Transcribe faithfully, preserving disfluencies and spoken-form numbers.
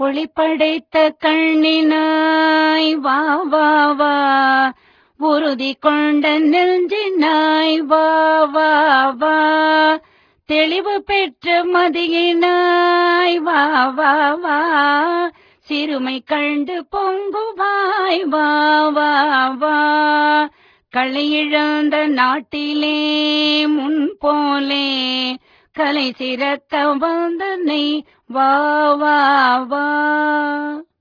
ஒளி படைத்த கண்ணினாய் வா வா வா, உறுதி கொண்ட நெஞ்சினாய் வா வா வா, தெளிவு பெற்ற மதியினாய் வா வா வா, சிறுமை கண்டு பொங்குவாய் வா வா வா, களை இழந்த நாட்டிலே முன் போலே கலை சிறக்க வந்தனை வா வா வா.